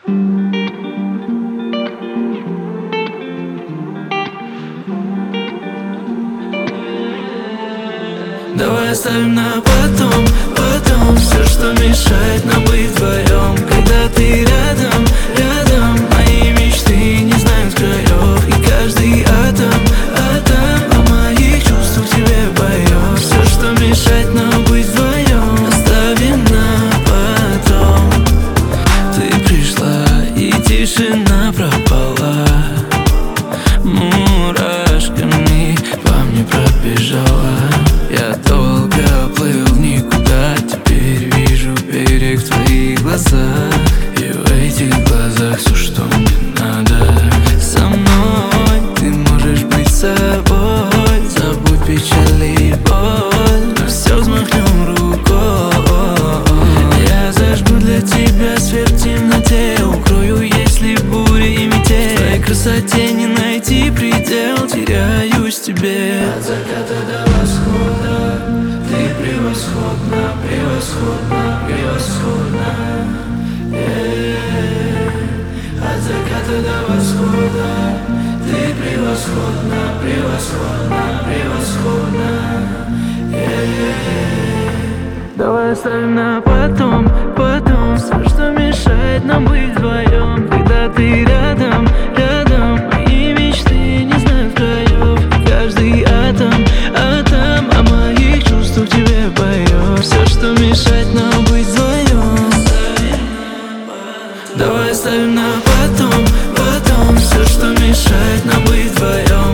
Давай оставим на потом, потом все, что мешает нам быть вдвоем. Когда ты рядом, рядом, мои мечты не знают краев. И каждый атом, атом о моих чувствах тебе поет. Все, что мешает нам быть вдвоем, оставим на потом. Ты пришла, и тишина пропала. Мурашками по мне пробежала. Я долго плыл в никуда, теперь вижу берег в твоих глазах. И в этих глазах все, что мне надо. Со мной ты можешь быть собой. Забудь печаль и боль, мы все взмахнем рукой. Я зажгу для тебя свет в темноте, укрою, если буря и метель. В твоей красоте не найти предел, теряюсь в тебе. От заката до восхода ты превосходна, превосходна, превосходна. От заката до восхода ты превосходна, превосходна, превосходна. Давай оставим на потом, потом все, что мешает нам быть вдвоем. Когда ты рядом, рядом, мои мечты не знают краев. Каждый атом, атом о моих чувствах тебе поет. Все, что мешает нам быть вдвоем. Давай оставим на потом, потом все, что мешает нам быть вдвоем.